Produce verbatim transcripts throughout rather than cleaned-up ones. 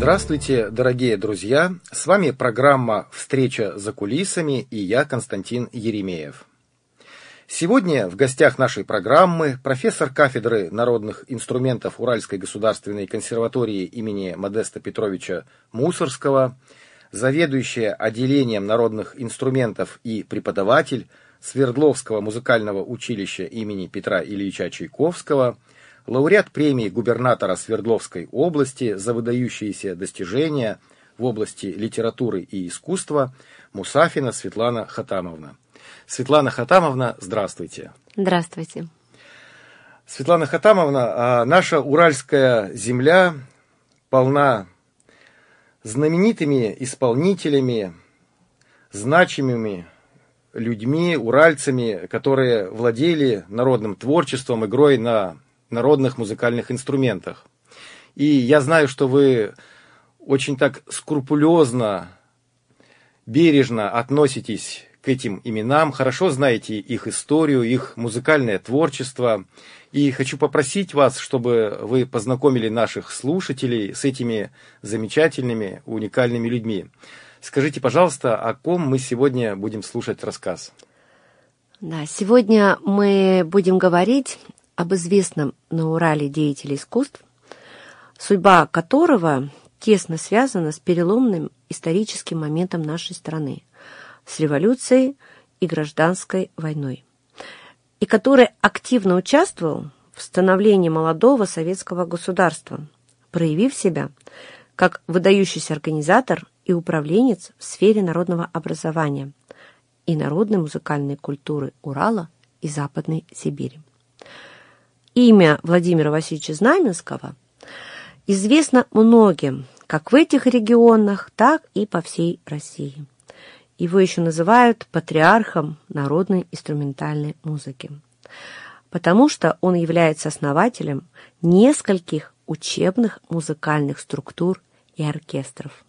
Здравствуйте, дорогие друзья! С вами программа «Встреча за кулисами» и я, Константин Еремеев. Сегодня в гостях нашей программы профессор кафедры народных инструментов Уральской государственной консерватории имени Модеста Петровича Мусоргского, заведующая отделением народных инструментов и преподаватель Свердловского музыкального училища имени Петра Ильича Чайковского, лауреат премии губернатора Свердловской области за выдающиеся достижения в области литературы и искусства Мусафина Светлана Хатамовна. Светлана Хатамовна, здравствуйте. Здравствуйте. Светлана Хатамовна, наша уральская земля полна знаменитыми исполнителями, значимыми людьми, уральцами, которые владели народным творчеством, игрой на народных музыкальных инструментах. И я знаю, что вы очень так скрупулезно, бережно относитесь к этим именам, хорошо знаете их историю, их музыкальное творчество. И хочу попросить вас, чтобы вы познакомили наших слушателей с этими замечательными, уникальными людьми. Скажите, пожалуйста, о ком мы сегодня будем слушать рассказ? Да, сегодня мы будем говорить об известном на Урале деятеле искусств, судьба которого тесно связана с переломным историческим моментом нашей страны, с революцией и гражданской войной, и который активно участвовал в становлении молодого советского государства, проявив себя как выдающийся организатор и управленец в сфере народного образования и народной музыкальной культуры Урала и Западной Сибири. Имя Владимира Васильевича Знаменского известно многим, как в этих регионах, так и по всей России. Его еще называют патриархом народной инструментальной музыки, потому что он является основателем нескольких учебных музыкальных структур и оркестров.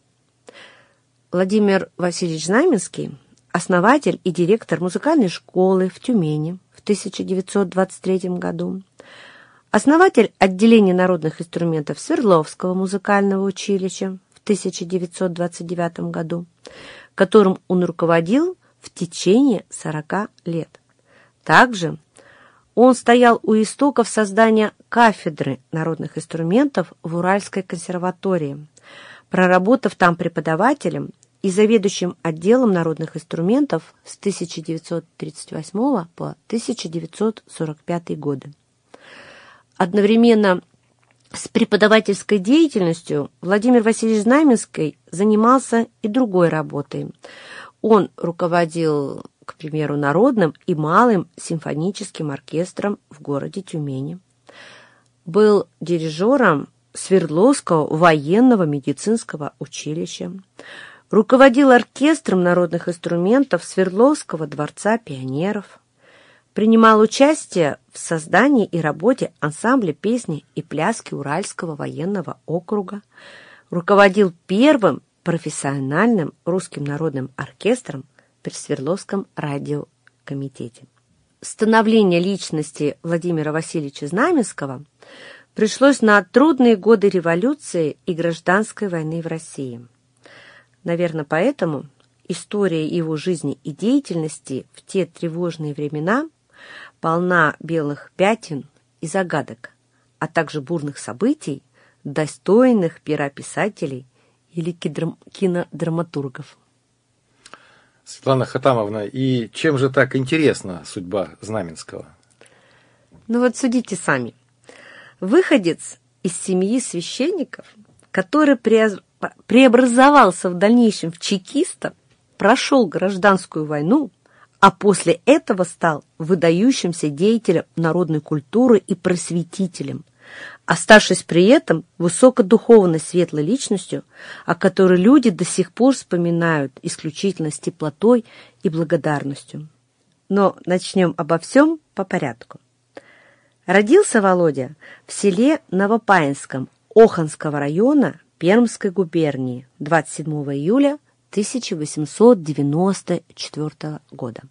Владимир Васильевич Знаменский – основатель и директор музыкальной школы в Тюмени в тысяча девятьсот двадцать третьем году, основатель отделения народных инструментов Свердловского музыкального училища в тысяча девятьсот двадцать девятом году, которым он руководил в течение сорока лет. Также он стоял у истоков создания кафедры народных инструментов в Уральской консерватории, проработав там преподавателем и заведующим отделом народных инструментов с тысяча девятьсот тридцать восьмого по тысяча девятьсот сорок пятый годы. Одновременно с преподавательской деятельностью Владимир Васильевич Знаменский занимался и другой работой. Он руководил, к примеру, народным и малым симфоническим оркестром в городе Тюмени. Был дирижером Свердловского военного медицинского училища. Руководил оркестром народных инструментов Свердловского дворца пионеров. Принимал участие в создании и работе ансамбля песни и пляски Уральского военного округа. Руководил первым профессиональным русским народным оркестром при Свердловском радиокомитете. Становление личности Владимира Васильевича Знаменского пришлось на трудные годы революции и гражданской войны в России. Наверное, поэтому история его жизни и деятельности в те тревожные времена полна белых пятен и загадок, а также бурных событий, достойных пера писателей или кинодраматургов. Светлана Хатамовна, и чем же так интересна судьба Знаменского? Ну вот судите сами. Выходец из семьи священников, который преобразовался в дальнейшем в чекиста, прошел гражданскую войну, а после этого стал выдающимся деятелем народной культуры и просветителем, оставшись при этом высокодуховной светлой личностью, о которой люди до сих пор вспоминают исключительно с теплотой и благодарностью. Но начнем обо всем по порядку. Родился Володя в селе Новопаинском Оханского района Пермской губернии двадцать седьмого июля тысяча восемьсот девяносто четвёртого года.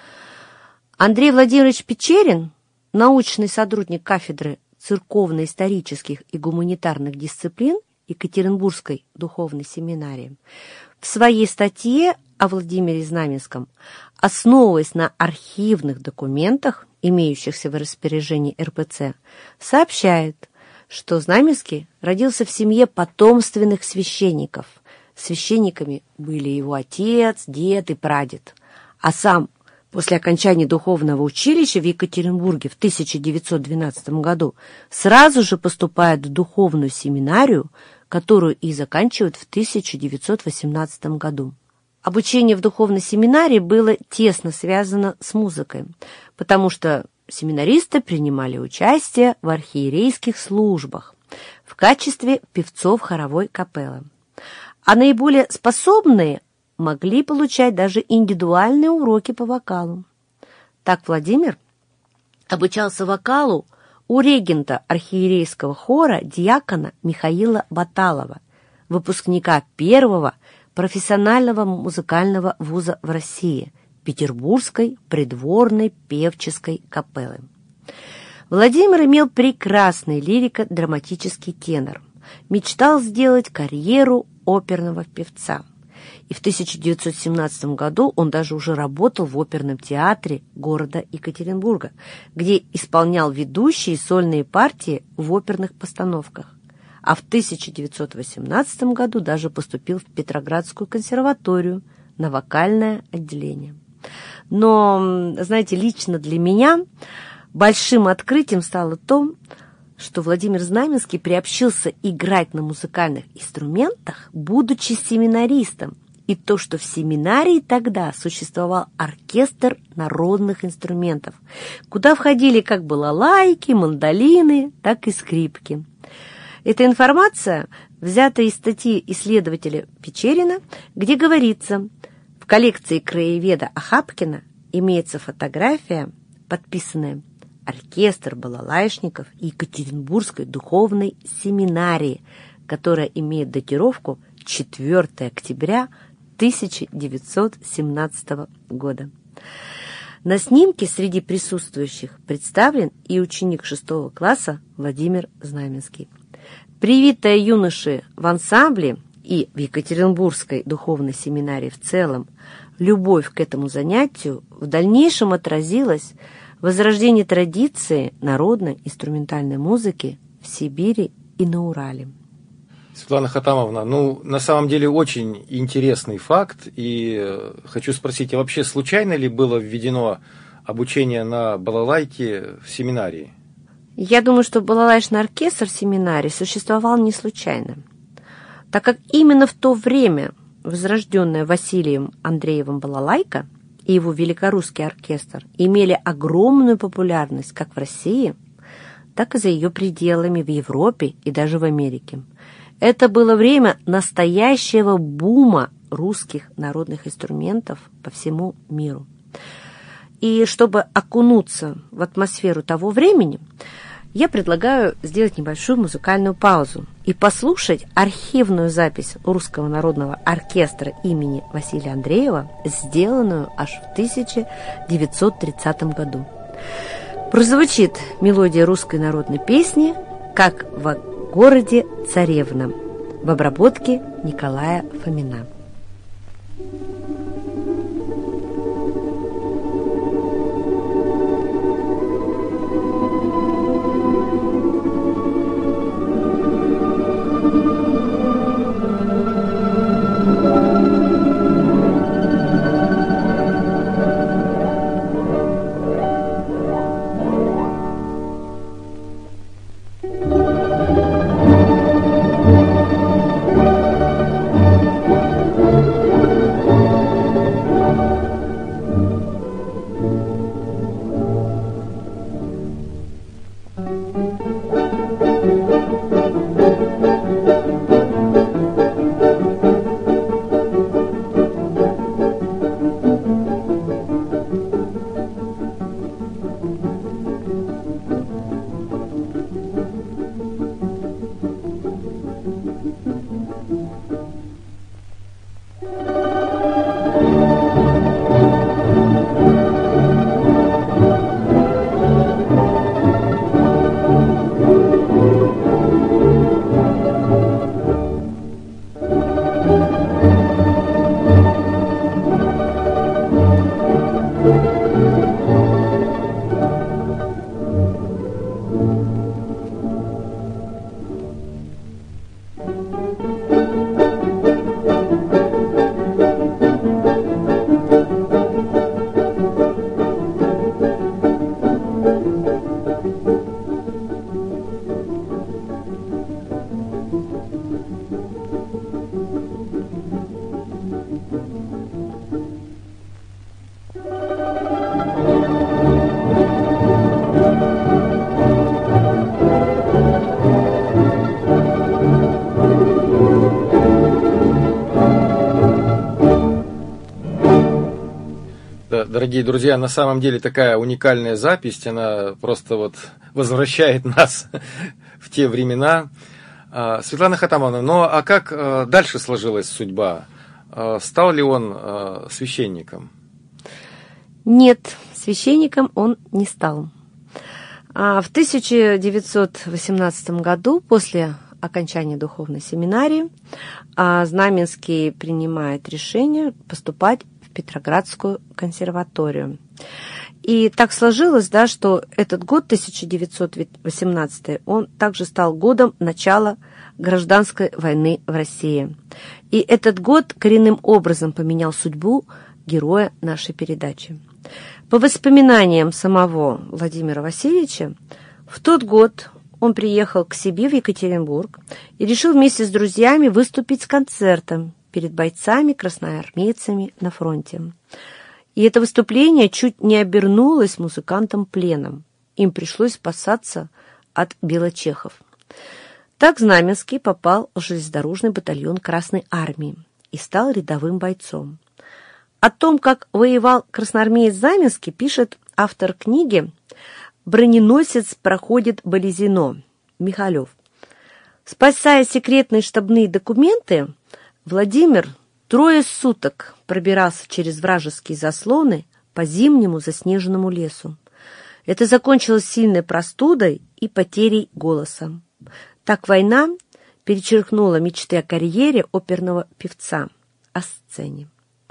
Андрей Владимирович Печерин, научный сотрудник кафедры церковно-исторических и гуманитарных дисциплин Екатеринбургской духовной семинарии, в своей статье о Владимире Знаменском, основываясь на архивных документах, имеющихся в распоряжении эр пэ цэ, сообщает, что Знаменский родился в семье потомственных священников. Священниками были его отец, дед и прадед, а сам после окончания духовного училища в Екатеринбурге в тысяча девятьсот двенадцатом году сразу же поступает в духовную семинарию, которую и заканчивает в тысяча девятьсот восемнадцатом году. Обучение в духовной семинарии было тесно связано с музыкой, потому что семинаристы принимали участие в архиерейских службах в качестве певцов хоровой капеллы, а наиболее способные могли получать даже индивидуальные уроки по вокалу. Так Владимир обучался вокалу у регента архиерейского хора диакона Михаила Баталова, выпускника первого профессионального музыкального вуза в России, Петербургской придворной певческой капеллы. Владимир имел прекрасный лирико-драматический тенор, мечтал сделать карьеру оперного певца. И в тысяча девятьсот семнадцатом году он даже уже работал в оперном театре города Екатеринбурга, где исполнял ведущие сольные партии в оперных постановках. А в тысяча девятьсот восемнадцатом году даже поступил в Петроградскую консерваторию на вокальное отделение. Но, знаете, лично для меня большим открытием стало то, что Владимир Знаменский приобщился играть на музыкальных инструментах, будучи семинаристом, и то, что в семинарии тогда существовал оркестр народных инструментов, куда входили как балалайки, мандолины, так и скрипки. Эта информация взята из статьи исследователя Печерина, где говорится: в коллекции краеведа Охапкина имеется фотография, подписанная «Оркестр балалайшников Екатеринбургской духовной семинарии», которая имеет датировку четвёртого октября тысяча девятьсот семнадцатого года. На снимке среди присутствующих представлен и ученик шестого класса Владимир Знаменский. Привитая юноши в ансамбле и в Екатеринбургской духовной семинарии в целом любовь к этому занятию в дальнейшем отразилась в возрождении традиции народной инструментальной музыки в Сибири и на Урале. Светлана Хатамовна, ну, на самом деле очень интересный факт, и хочу спросить, а вообще случайно ли было введено обучение на балалайке в семинарии? Я думаю, что балалайшный оркестр в семинарии существовал не случайно, так как именно в то время возрожденная Василием Андреевым балалайка и его великорусский оркестр имели огромную популярность как в России, так и за ее пределами в Европе и даже в Америке. Это было время настоящего бума русских народных инструментов по всему миру. И чтобы окунуться в атмосферу того времени, я предлагаю сделать небольшую музыкальную паузу и послушать архивную запись Русского народного оркестра имени Василия Андреева, сделанную аж в тысяча девятьсот тридцатом году. Прозвучит мелодия русской народной песни «Как в городе царевна» в обработке Николая Фомина. Дорогие друзья, на самом деле такая уникальная запись, она просто вот возвращает нас в те времена. Светлана Хатамовна, ну а как дальше сложилась судьба? Стал ли он священником? Нет, священником он не стал. В тысяча девятьсот восемнадцатом году, после окончания духовной семинарии, Знаменский принимает решение поступать в Петроградскую консерваторию. И так сложилось, да, что этот год, тысяча девятьсот восемнадцатый, он также стал годом начала гражданской войны в России. И этот год коренным образом поменял судьбу героя нашей передачи. По воспоминаниям самого Владимира Васильевича, в тот год он приехал к себе в Екатеринбург и решил вместе с друзьями выступить с концертом перед бойцами-красноармейцами на фронте. И это выступление чуть не обернулось музыкантам пленом. Им пришлось спасаться от белочехов. Так Знаменский попал в железнодорожный батальон Красной Армии и стал рядовым бойцом. О том, как воевал красноармеец Знаменский, пишет автор книги «Броненосец проходит Болезино» Михалев. Спасая секретные штабные документы, Владимир трое суток пробирался через вражеские заслоны по зимнему заснеженному лесу. Это закончилось сильной простудой и потерей голоса. Так война перечеркнула мечты о карьере оперного певца, о сцене.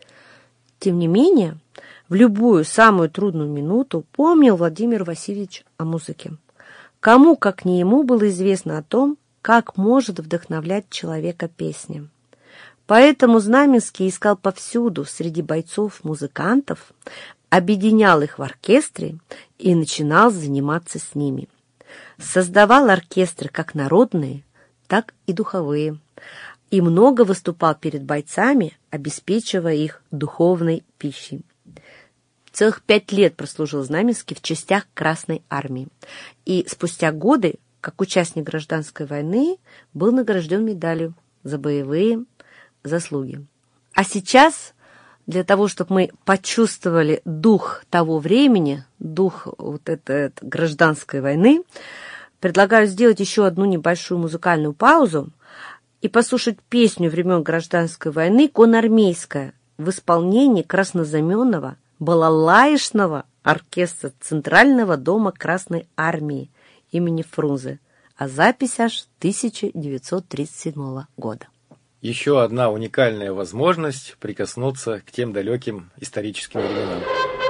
Тем не менее, в любую самую трудную минуту помнил Владимир Васильевич о музыке. Кому, как не ему, было известно о том, как может вдохновлять человека песня. Поэтому Знаменский искал повсюду среди бойцов-музыкантов, объединял их в оркестре и начинал заниматься с ними. Создавал оркестры как народные, так и духовые, и много выступал перед бойцами, обеспечивая их духовной пищей. Целых пять лет прослужил Знаменский в частях Красной Армии, и спустя годы, как участник гражданской войны, был награжден медалью за боевые заслуги. А сейчас, для того, чтобы мы почувствовали дух того времени, дух вот этой, этой гражданской войны, предлагаю сделать еще одну небольшую музыкальную паузу и послушать песню времен гражданской войны «Конармейская» в исполнении краснозаменного балалаишного оркестра Центрального дома Красной Армии имени Фрунзе, а запись аж тысяча девятьсот тридцать седьмого года. Еще одна уникальная возможность прикоснуться к тем далеким историческим временам.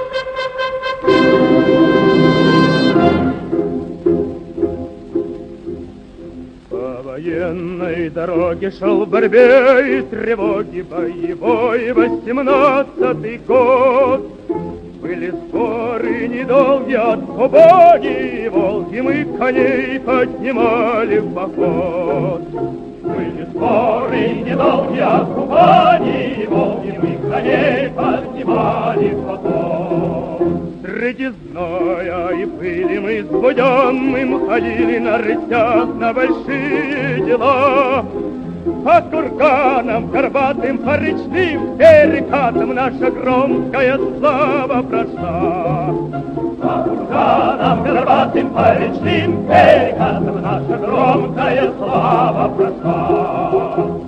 По военной дороге шел в борьбе и тревоге боевой восемнадцатый год. Были споры недолгие от Кубани и Волги, мы коней поднимали в поход. Были споры недолгие от Кубани и Волги, мы коней поднимали в поход. Среди зноя и пыли мы с Буденным ходили на рысях на большие дела. По курганам горбатым, по речным перекатам наша громкая слава прошла. По курганам горбатым, по речным перекатам наша громкая слава прошла.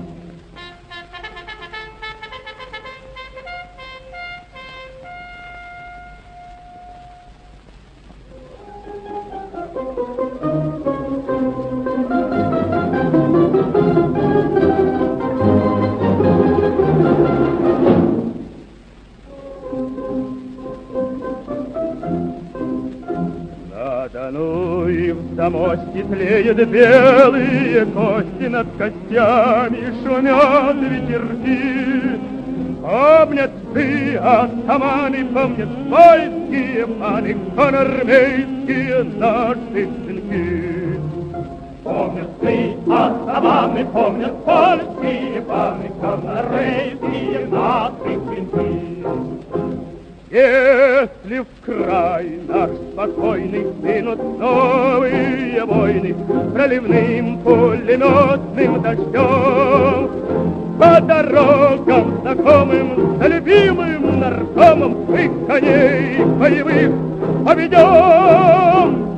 Ну и в замосте тлеют белые кости, над костями шумят ветерки. Помнят ты, атаманы, помнят польские паны, конармейские наши сынки. Помнят ты, атаманы, помнят польские паны, конармейские наши сынки. Если в край наш спокойный стынут новые войны проливным пулеметным дождем, по дорогам знакомым, за любимым наркомом мы коней боевых поведем.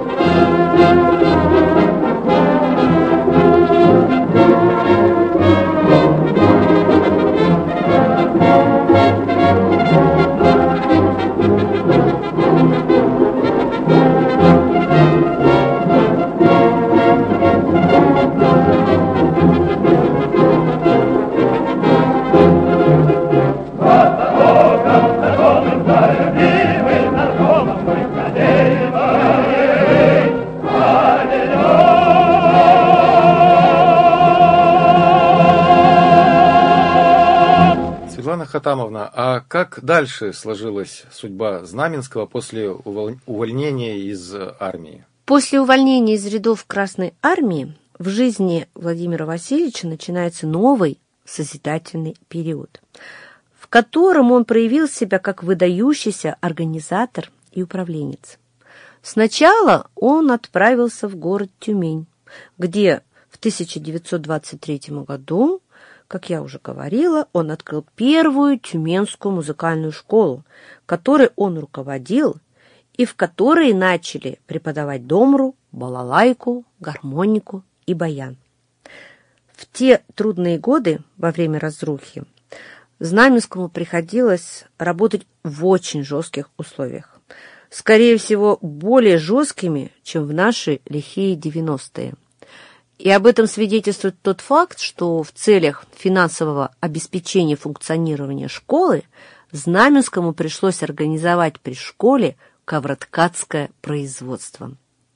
Хатамовна, а как дальше сложилась судьба Знаменского после увольнения из армии? После увольнения из рядов Красной армии в жизни Владимира Васильевича начинается новый созидательный период, в котором он проявил себя как выдающийся организатор и управленец. Сначала он отправился в город Тюмень, где в тысяча девятьсот двадцать третьем году, как я уже говорила, он открыл первую Тюменскую музыкальную школу, которой он руководил и в которой начали преподавать домру, балалайку, гармонику и баян. В те трудные годы, во время разрухи, Знаменскому приходилось работать в очень жестких условиях. Скорее всего, более жесткими, чем в наши лихие девяностые. И об этом свидетельствует тот факт, что в целях финансового обеспечения функционирования школы Знаменскому пришлось организовать при школе ковроткацкое производство.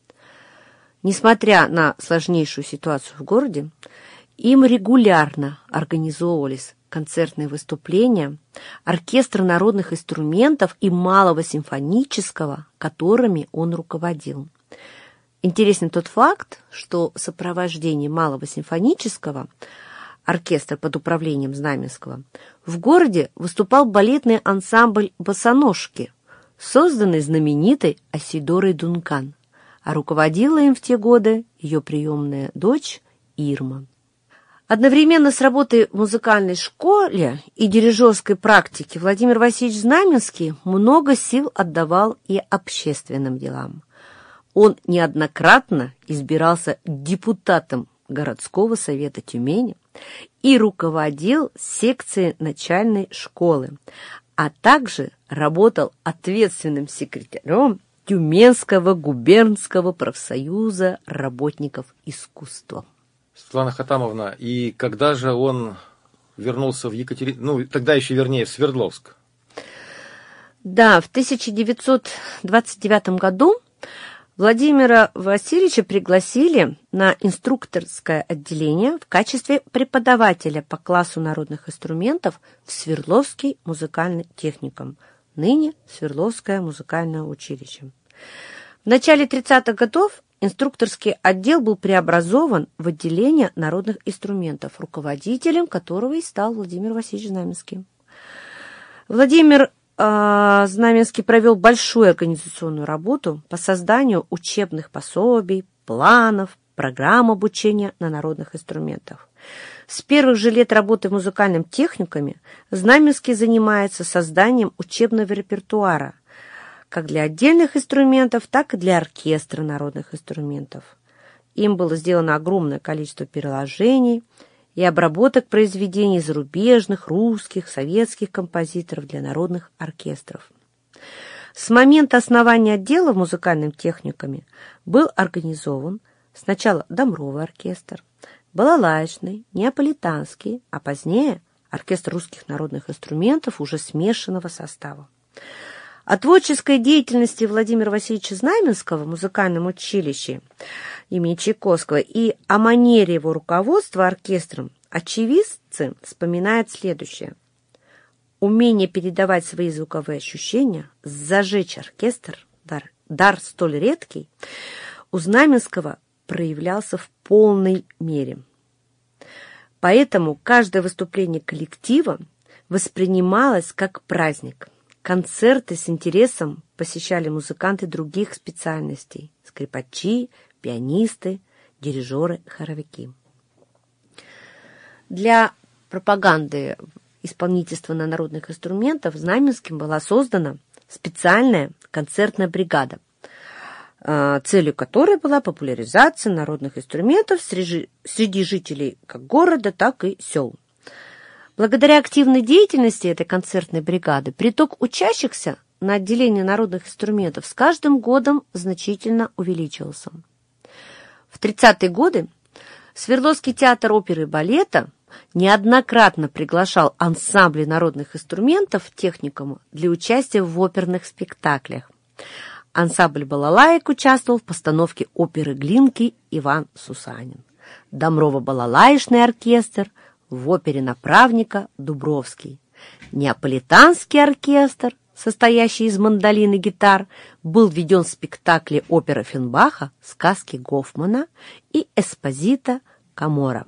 Несмотря на сложнейшую ситуацию в городе, им регулярно организовывались концертные выступления, оркестр народных инструментов и малого симфонического, которыми он руководил. Интересен тот факт, что в сопровождении малого симфонического оркестра под управлением Знаменского в городе выступал балетный ансамбль «Босоножки», созданный знаменитой Асидорой Дункан, а руководила им в те годы ее приемная дочь Ирма. Одновременно с работой в музыкальной школе и дирижерской практике Владимир Васильевич Знаменский много сил отдавал и общественным делам. Он неоднократно избирался депутатом городского совета Тюмени и руководил секцией начальной школы, а также работал ответственным секретарем Тюменского губернского профсоюза работников искусства. Светлана Хатамовна, и когда же он вернулся в Екатерин... ну, тогда еще, вернее, в Свердловск? Да, в тысяча девятьсот двадцать девятом году Владимира Васильевича пригласили на инструкторское отделение в качестве преподавателя по классу народных инструментов в Свердловский музыкальный техникум, ныне Свердловское музыкальное училище. В начале тридцатых годов инструкторский отдел был преобразован в отделение народных инструментов, руководителем которого и стал Владимир Васильевич Знаменский. Владимир э, Знаменский провел большую организационную работу по созданию учебных пособий, планов, программ обучения на народных инструментах. С первых же лет работы в музыкальном техникуме Знаменский занимается созданием учебного репертуара, как для отдельных инструментов, так и для оркестра народных инструментов. Им было сделано огромное количество переложений и обработок произведений зарубежных, русских, советских композиторов для народных оркестров. С момента основания отдела в музыкальном техникуме был организован сначала домровый оркестр, балалайчный, неаполитанский, а позднее оркестр русских народных инструментов уже смешанного состава. О творческой деятельности Владимира Васильевича Знаменского в музыкальном училище имени Чайковского и о манере его руководства оркестром очевидцы вспоминают следующее. Умение передавать свои звуковые ощущения, зажечь оркестр, дар, дар столь редкий, у Знаменского проявлялся в полной мере. Поэтому каждое выступление коллектива воспринималось как праздник. Концерты с интересом посещали музыканты других специальностей – скрипачи, пианисты, дирижеры, хоровики. Для пропаганды исполнительства на народных инструментах в Знаменском была создана специальная концертная бригада, целью которой была популяризация народных инструментов среди, среди жителей как города, так и сел. Благодаря активной деятельности этой концертной бригады приток учащихся на отделение народных инструментов с каждым годом значительно увеличивался. В тридцатые годы Свердловский театр оперы и балета неоднократно приглашал ансамбли народных инструментов техникума для участия в оперных спектаклях. Ансамбль балалаек участвовал в постановке оперы Глинки «Иван Сусанин», Домрово-балалаечный оркестр в опере «Направника» Дубровский, Неаполитанский оркестр, состоящий из мандолин и гитар, был введен в спектакли оперы Оффенбаха, сказки Гофмана и Эспозита Камора.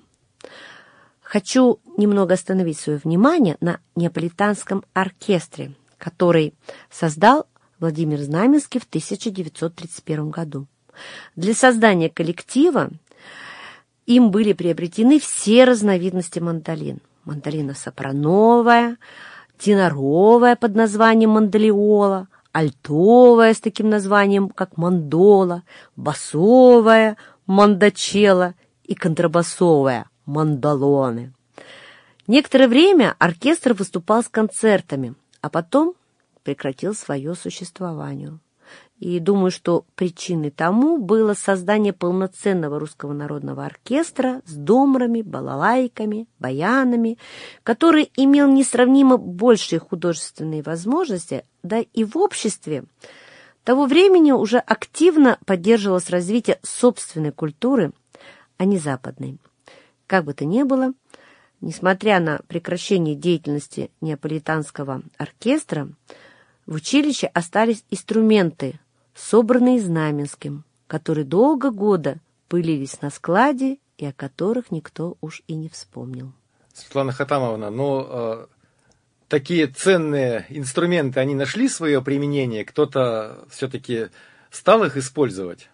Хочу немного остановить свое внимание на Неаполитанском оркестре, который создал Владимир Знаменский в тысяча девятьсот тридцать первом году. Для создания коллектива им были приобретены все разновидности мандолин. Мандолина сопрановая, теноровая под названием мандолиола, альтовая с таким названием, как мандола, басовая мандачела и контрабасовая мандолоны. Некоторое время оркестр выступал с концертами, а потом прекратил свое существование. И думаю, что причиной тому было создание полноценного русского народного оркестра с домрами, балалайками, баянами, который имел несравнимо большие художественные возможности, да и в обществе того времени уже активно поддерживалось развитие собственной культуры, а не западной. Как бы то ни было, несмотря на прекращение деятельности Неаполитанского оркестра, в училище остались инструменты, собранные Знаменским, которые долго года пылились на складе и о которых никто уж и не вспомнил. Светлана Хатамовна, но э, такие ценные инструменты, они нашли свое применение? Кто-то все-таки стал их использовать?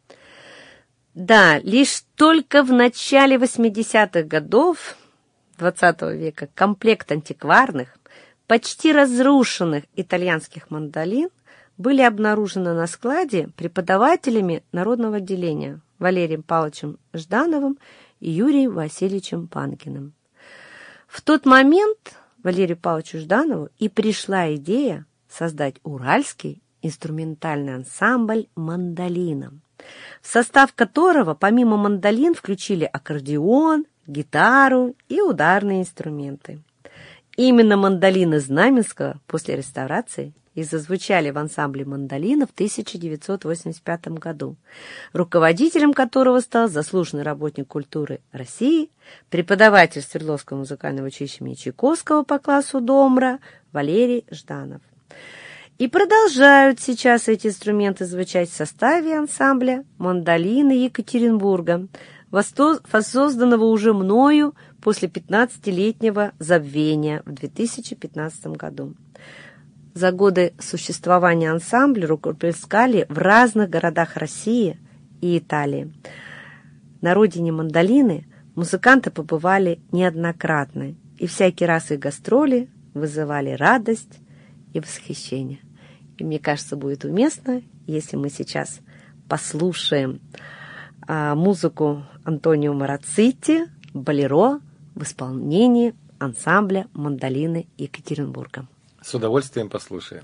Да, лишь только в начале восьмидесятых годов двадцатого века комплект антикварных, почти разрушенных итальянских мандолин были обнаружены на складе преподавателями народного отделения Валерием Павловичем Ждановым и Юрием Васильевичем Панкиным. В тот момент Валерию Павловичу Жданову и пришла идея создать уральский инструментальный ансамбль «Мандолина», в состав которого помимо мандолин включили аккордеон, гитару и ударные инструменты. Именно мандолины Знаменского после реставрации и зазвучали в ансамбле «Мандолина» в тысяча девятьсот восемьдесят пятом году, руководителем которого стал заслуженный работник культуры России, преподаватель Свердловского музыкального училища имени Чайковского по классу домра Валерий Жданов. И продолжают сейчас эти инструменты звучать в составе ансамбля «Мандолины Екатеринбурга», воссозданного уже мною после пятнадцатилетнего забвения в две тысячи пятнадцатом году. За годы существования ансамбля рукоплескали в разных городах России и Италии. На родине мандолины музыканты побывали неоднократно, и всякий раз их гастроли вызывали радость и восхищение. И мне кажется, будет уместно, если мы сейчас послушаем а, музыку Антонио Марацити «Болеро» в исполнении ансамбля «Мандолины Екатеринбурга». С удовольствием послушаем.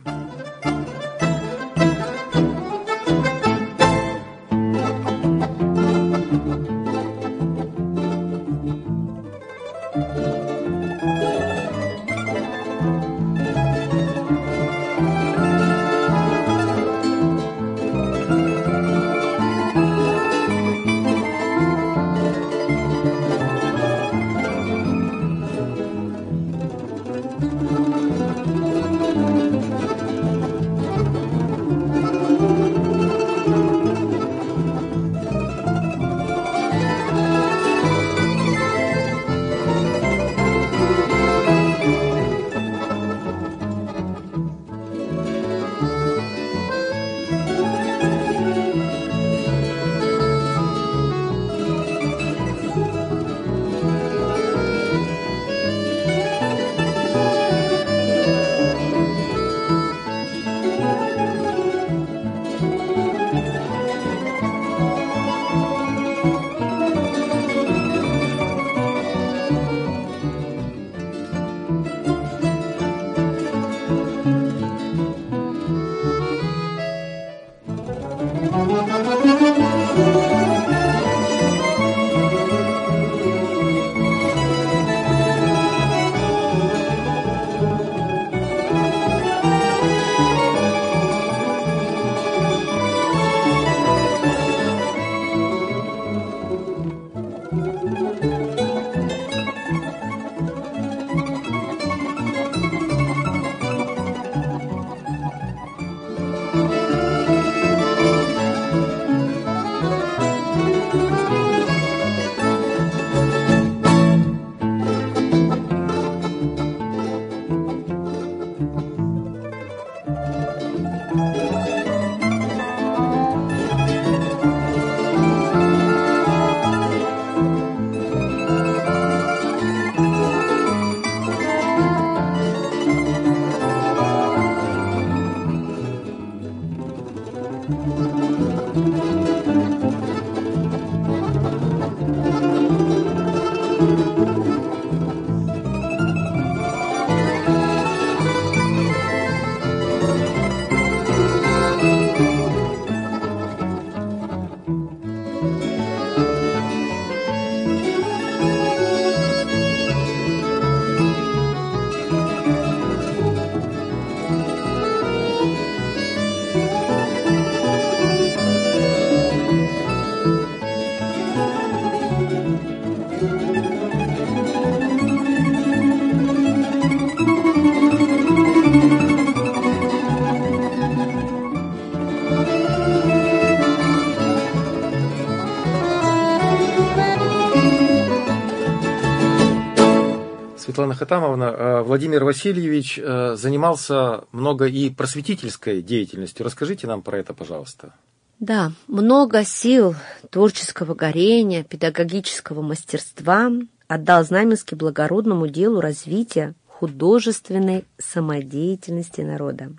Светлана Хатамовна, Владимир Васильевич занимался много и просветительской деятельностью. Расскажите нам про это, пожалуйста. Да, много сил, творческого горения, педагогического мастерства отдал Знаменский благородному делу развития художественной самодеятельности народа.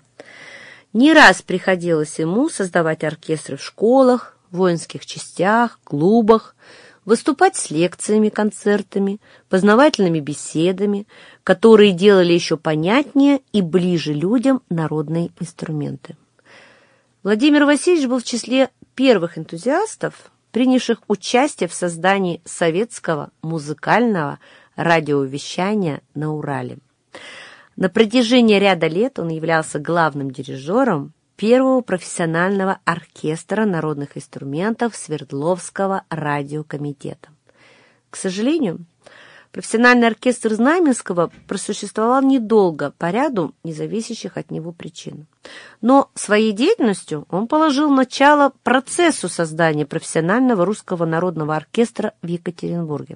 Не раз приходилось ему создавать оркестры в школах, воинских частях, клубах, выступать с лекциями, концертами, познавательными беседами, которые делали еще понятнее и ближе людям народные инструменты. Владимир Васильевич был в числе первых энтузиастов, принявших участие в создании советского музыкального радиовещания на Урале. На протяжении ряда лет он являлся главным дирижером первого профессионального оркестра народных инструментов Свердловского радиокомитета. К сожалению, профессиональный оркестр Знаменского просуществовал недолго по ряду независящих от него причин. Но своей деятельностью он положил начало процессу создания профессионального русского народного оркестра в Екатеринбурге.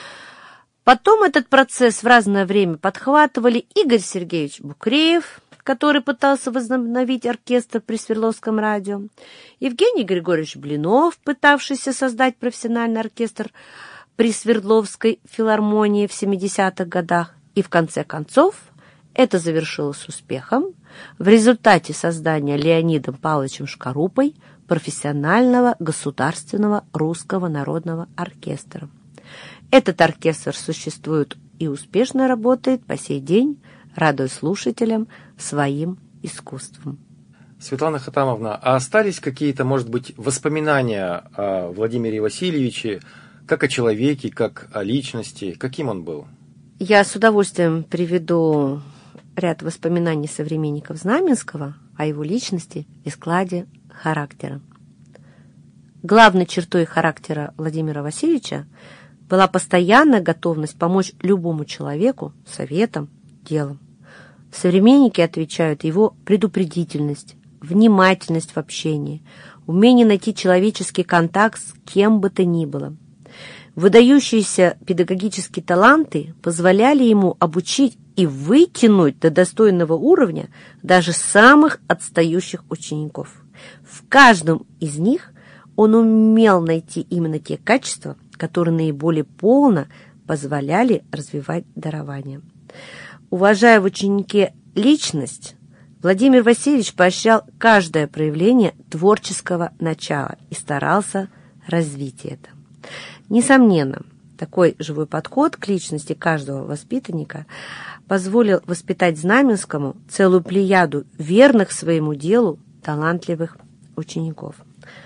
Потом этот процесс в разное время подхватывали Игорь Сергеевич Букреев, который пытался возобновить оркестр при Свердловском радио, Евгений Григорьевич Блинов, пытавшийся создать профессиональный оркестр при Свердловской филармонии в семидесятых годах, и в конце концов это завершилось успехом в результате создания Леонидом Павловичем Шкарупой профессионального государственного русского народного оркестра. Этот оркестр существует и успешно работает по сей день, радуя слушателям своим искусством. Светлана Хатамовна, а остались какие-то, может быть, воспоминания о Владимире Васильевиче, как о человеке, как о личности? Каким он был? Я с удовольствием приведу ряд воспоминаний современников Знаменского о его личности и складе характера. Главной чертой характера Владимира Васильевича была постоянная готовность помочь любому человеку советом, делом. Современники отвечают его предупредительность, внимательность в общении, умение найти человеческий контакт с кем бы то ни было. Выдающиеся педагогические таланты позволяли ему обучить и вытянуть до достойного уровня даже самых отстающих учеников. В каждом из них он умел найти именно те качества, которые наиболее полно позволяли развивать дарование. Уважая в ученике личность, Владимир Васильевич поощрял каждое проявление творческого начала и старался развить это. Несомненно, такой живой подход к личности каждого воспитанника позволил воспитать Знаменскому целую плеяду верных своему делу талантливых учеников.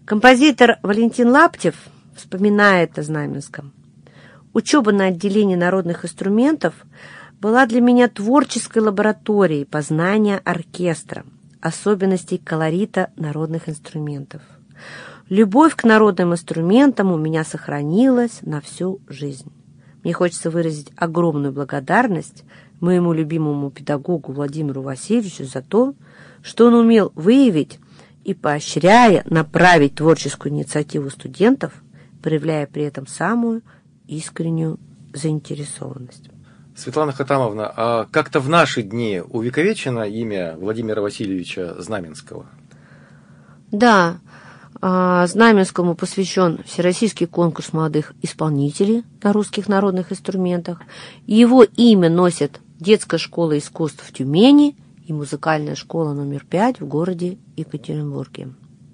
Композитор Валентин Лаптев вспоминает о Знаменском. Учеба на отделении народных инструментов была для меня творческой лабораторией познания оркестра, особенностей колорита народных инструментов. Любовь к народным инструментам у меня сохранилась на всю жизнь. Мне хочется выразить огромную благодарность моему любимому педагогу Владимиру Васильевичу за то, что он умел выявить и, поощряя, направить творческую инициативу студентов, проявляя при этом самую искреннюю заинтересованность. Светлана Хатамовна, а как-то в наши дни увековечено имя Владимира Васильевича Знаменского? Да, Знаменскому посвящен Всероссийский конкурс молодых исполнителей на русских народных инструментах. Его имя носит Детская школа искусств в Тюмени и музыкальная школа номер пять в городе Екатеринбурге.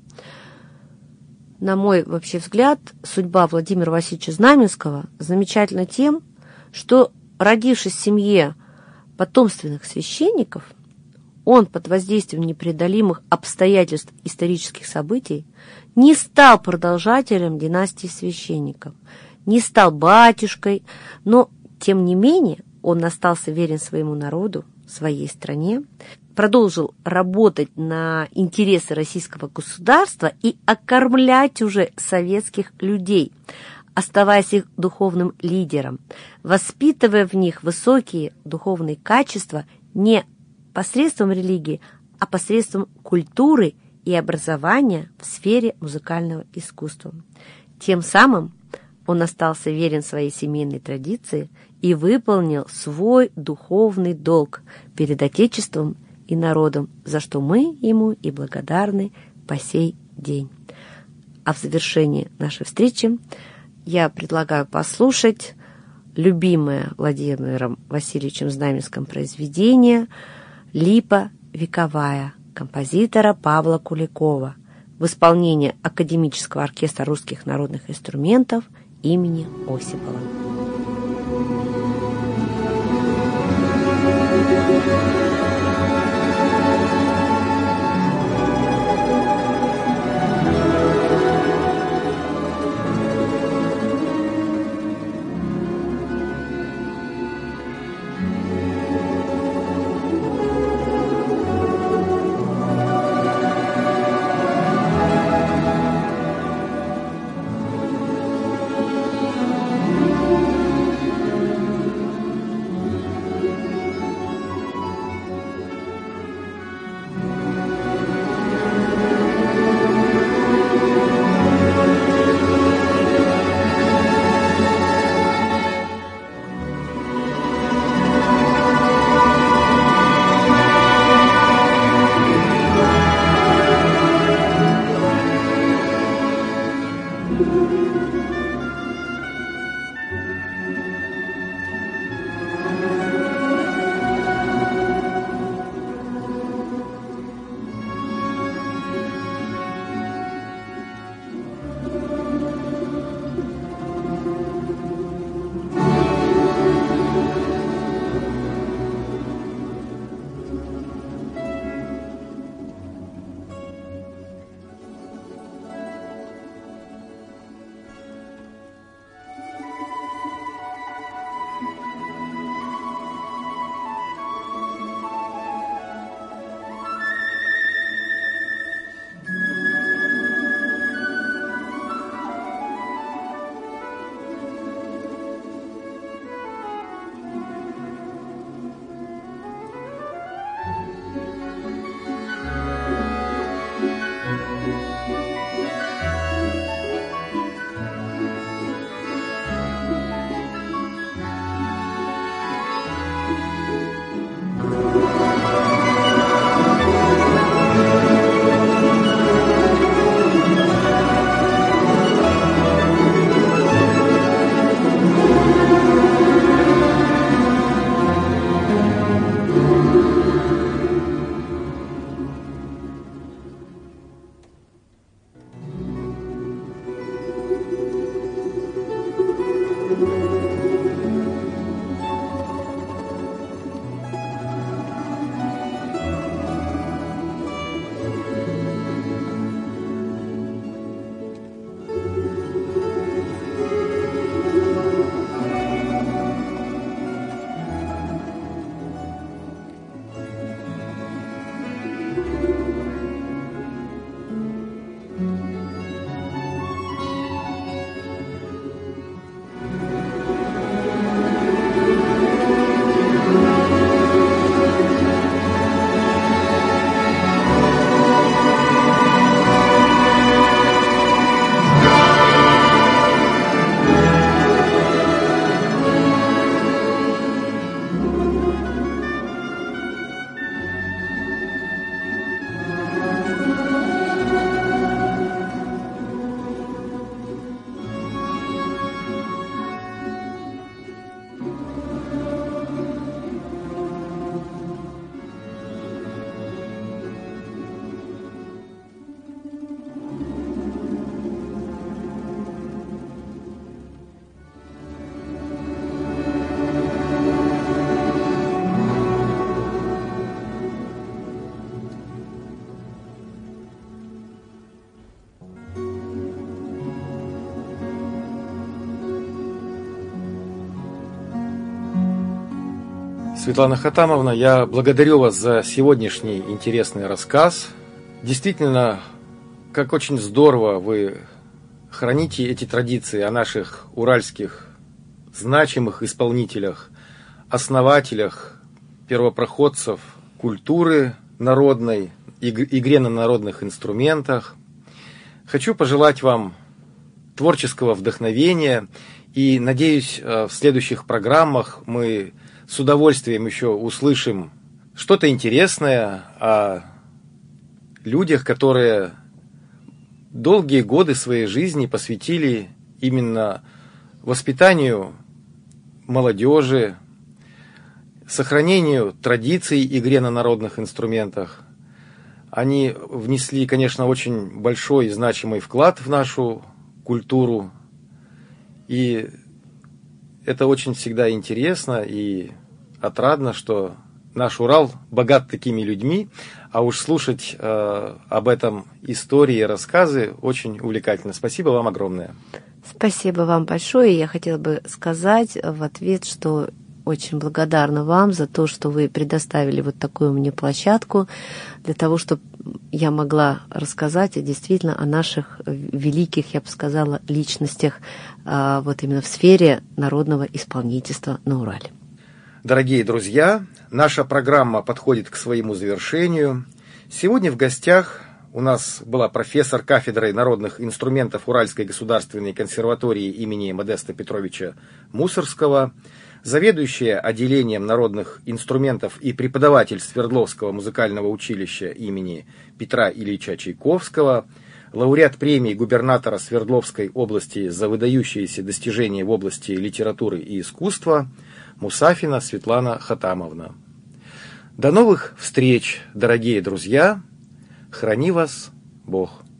На мой вообще взгляд, судьба Владимира Васильевича Знаменского замечательна тем, что, родившись в семье потомственных священников, он под воздействием непреодолимых обстоятельств исторических событий не стал продолжателем династии священников, не стал батюшкой, но, тем не менее, он остался верен своему народу, своей стране, продолжил работать на интересы российского государства и окормлять уже советских людей, оставаясь их духовным лидером, воспитывая в них высокие духовные качества не посредством религии, а посредством культуры и образования в сфере музыкального искусства. Тем самым он остался верен своей семейной традиции и выполнил свой духовный долг перед Отечеством и народом, за что мы ему и благодарны по сей день. А в завершении нашей встречи я предлагаю послушать любимое Владимиром Васильевичем Знаменским произведение «Липа вековая» композитора Павла Куликова в исполнении Академического оркестра русских народных инструментов имени Осипова. Светлана Хатамовна, я благодарю вас за сегодняшний интересный рассказ. Действительно, как очень здорово вы храните эти традиции о наших уральских значимых исполнителях, основателях, первопроходцев культуры народной, игре на народных инструментах. Хочу пожелать вам творческого вдохновения и, надеюсь, в следующих программах мы с удовольствием еще услышим что-то интересное о людях, которые долгие годы своей жизни посвятили именно воспитанию молодежи, сохранению традиций игре на народных инструментах. Они внесли, конечно, очень большой и значимый вклад в нашу культуру, и это очень всегда интересно и отрадно, что наш Урал богат такими людьми, а уж слушать э, об этом истории и рассказы очень увлекательно. Спасибо вам огромное. Спасибо вам большое. Я хотела бы сказать в ответ, что очень благодарна вам за то, что вы предоставили вот такую мне площадку для того, чтобы я могла рассказать действительно о наших великих, я бы сказала, личностях вот именно в сфере народного исполнительства на Урале. Дорогие друзья, наша программа подходит к своему завершению. Сегодня в гостях у нас была профессор кафедры народных инструментов Уральской государственной консерватории имени Модеста Петровича Мусоргского, заведующая отделением народных инструментов и преподаватель Свердловского музыкального училища имени Петра Ильича Чайковского, лауреат премии губернатора Свердловской области за выдающиеся достижения в области литературы и искусства Мусафина Светлана Хатамовна. До новых встреч, дорогие друзья! Храни вас Бог!